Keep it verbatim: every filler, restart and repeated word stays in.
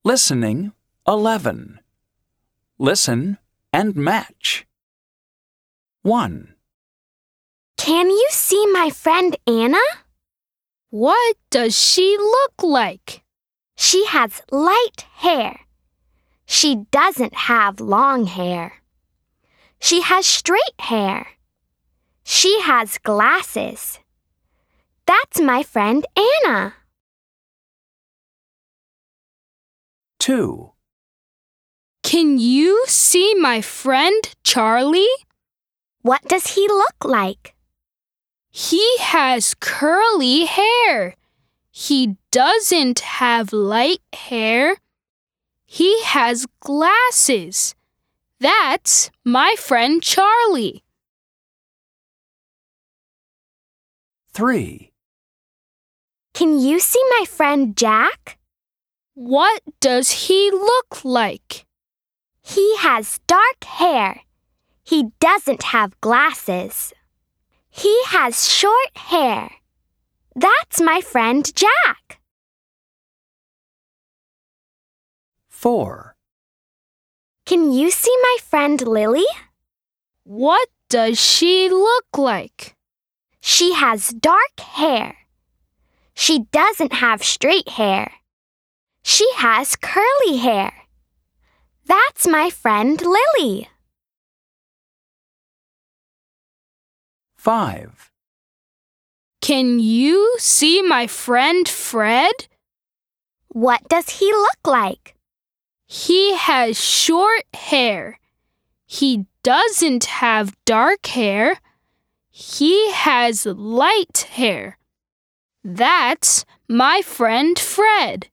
Listening eleven. Listen and match. one. Can you see my friend Anna? What does she look like? She has light hair. She doesn't have long hair. She has straight hair. She has glasses. That's my friend Anna. two. Can you see my friend Charlie? What does he look like? He has curly hair. He doesn't have light hair. He has glasses. That's my friend Charlie. three. Can you see my friend Jack? What does he look like? He has dark hair. He doesn't have glasses. He has short hair. That's my friend Jack. four. Can you see my friend Lily? What does she look like? She has dark hair. She doesn't have straight hair. She has curly hair. That's my friend Lily. five. Can you see my friend Fred? What does he look like? He has short hair. He doesn't have dark hair. He has light hair. That's my friend Fred.